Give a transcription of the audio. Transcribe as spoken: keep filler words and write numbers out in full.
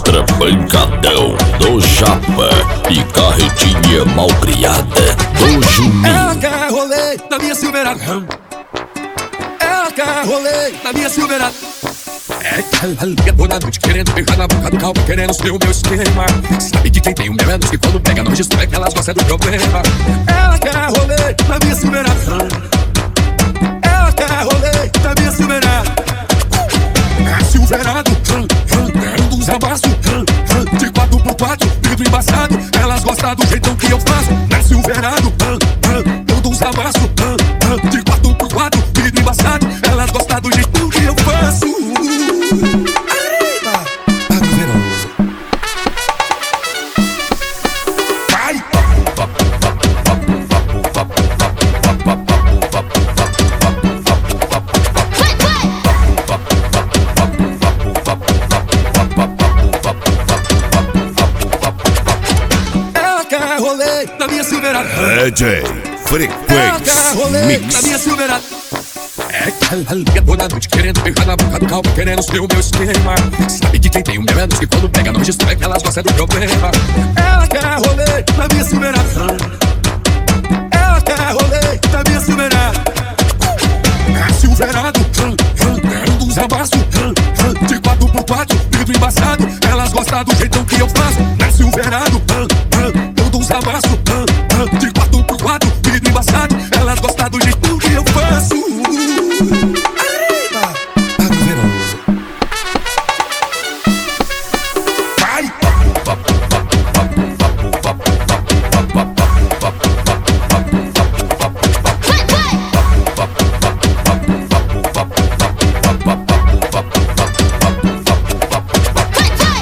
Extra pancadão do Japa e carretinha malcriada do Juninho. Ela quer rolê na minha Silverado. Ela quer rolê na minha Silverado. É que ela liga toda noite querendo pegar na boca do calvo, querendo ser o meu esquema. Sabe que quem tem o meu é dos que quando pega no registro é que elas gostam do problema. Ela quer rolê na minha Silverado. Ela quer rolê na minha Silverado. É Silverado, quero dos amassos, de quatro por quatro, vidro embaçado. Elas gostam do jeitão que eu faço. É Silverado, quero dos amassos, de quatro por quatro, vidro embaçado. Elas gostam do jeitão que eu faço. Arriba, tá no verão. Vai! Ela quer rolê na minha Silverado. D J Frequência Mix. Na minha Silverado. É que ela liga toda noite querendo pegar na boca do calvo, querendo ser o meu esquema. Sabe que quem tem o meu é dos que quando pega no registro é que elas gostam do problema. Ela quer rolê na minha Silverado. Ela quer rolê na minha Silverado. É Silverado, quero dos amassos, de quatro por quatro, vidro embaçado. Elas gostam do jeito